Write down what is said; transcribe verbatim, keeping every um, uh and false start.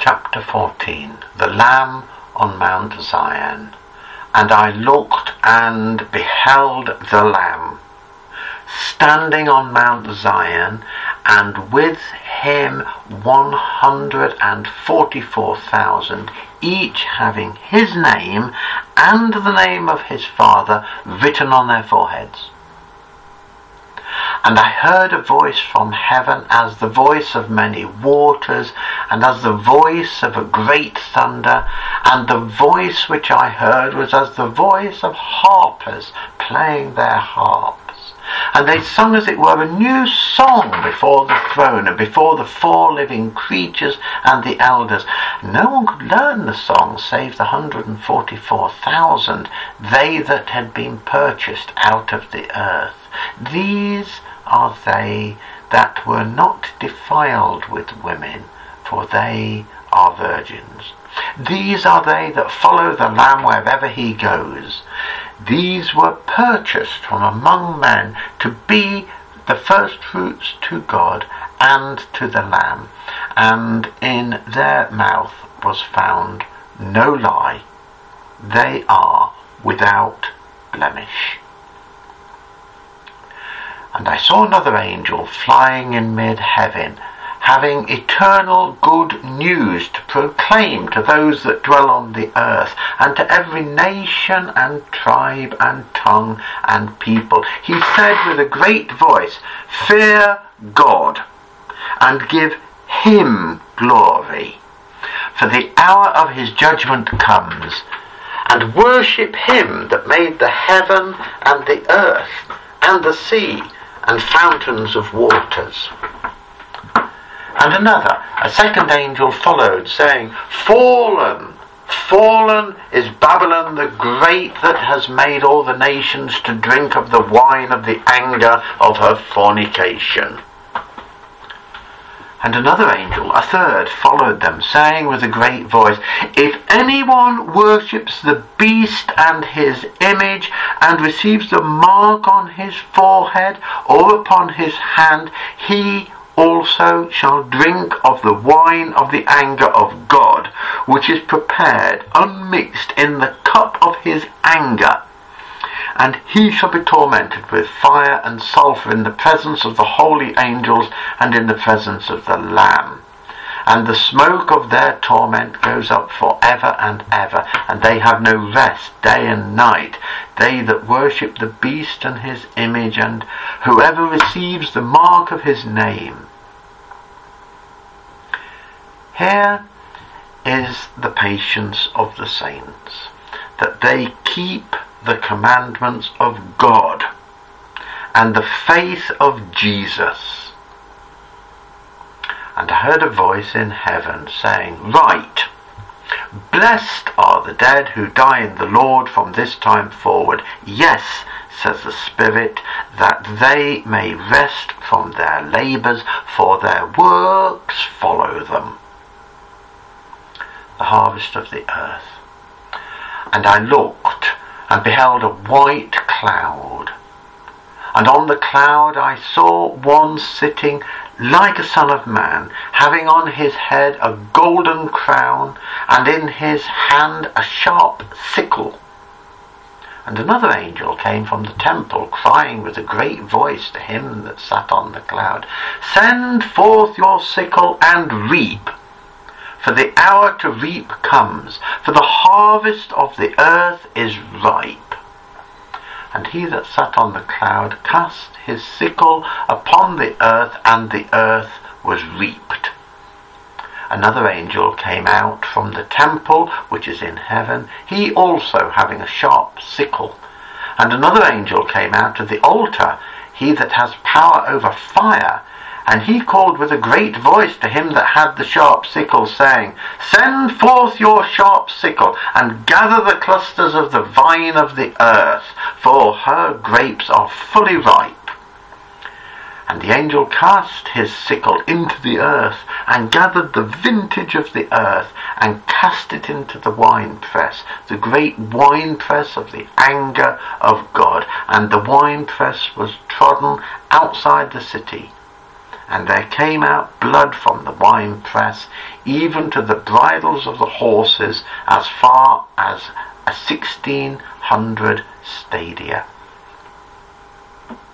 chapter fourteen. The Lamb on Mount Zion. And I looked and beheld the Lamb, standing on Mount Zion, and with him one hundred and forty-four thousand, each having his name and the name of his Father written on their foreheads. And I heard a voice from heaven as the voice of many waters, and as the voice of a great thunder, and the voice which I heard was as the voice of harpers playing their harps. And they sung as it were a new song before the throne and before the four living creatures and the elders. No one could learn the song save the hundred and forty-four thousand, they that had been purchased out of the earth. These are they that were not defiled with women, for they are virgins. These are they that follow the Lamb wherever he goes. These were purchased from among men to be the firstfruits to God and to the Lamb, and in their mouth was found no lie. They are without blemish. And I saw another angel flying in mid-heaven, having eternal good news to proclaim to those that dwell on the earth, and to every nation and tribe and tongue and people. He said with a great voice, "Fear God, and give him glory, for the hour of his judgment comes, and worship him that made the heaven and the earth and the sea and fountains of waters." And another, a second angel followed, saying, "Fallen, fallen is Babylon the great, that has made all the nations to drink of the wine of the anger of her fornication." And another angel, a third, followed them, saying with a great voice, "If anyone worships the beast and his image, and receives the mark on his forehead or upon his hand, he also shall drink of the wine of the anger of God, which is prepared unmixed in the cup of his anger. And he shall be tormented with fire and sulphur in the presence of the holy angels and in the presence of the Lamb. And the smoke of their torment goes up for ever and ever, and they have no rest day and night, they that worship the beast and his image, and whoever receives the mark of his name." Here is the patience of the saints, that they keep the commandments of God and the faith of Jesus. And I heard a voice in heaven saying, "Write, blessed are the dead who die in the Lord from this time forward. Yes, says the Spirit, that they may rest from their labours, for their works follow them." The harvest of the earth. And I looked, and beheld a white cloud, and on the cloud I saw one sitting like a son of man, having on his head a golden crown, and in his hand a sharp sickle. And another angel came from the temple, crying with a great voice to him that sat on the cloud, "Send forth your sickle and reap, for the hour to reap comes, for the harvest of the earth is ripe." And he that sat on the cloud cast his sickle upon the earth, and the earth was reaped. Another angel came out from the temple which is in heaven, he also having a sharp sickle. And another angel came out of the altar, he that has power over fire, and he called with a great voice to him that had the sharp sickle, saying, "Send forth your sharp sickle, and gather the clusters of the vine of the earth, for her grapes are fully ripe." And the angel cast his sickle into the earth, and gathered the vintage of the earth, and cast it into the winepress, the great winepress of the anger of God. And the winepress was trodden outside the city, and there came out blood from the winepress, even to the bridles of the horses, as far as a sixteen hundred stadia.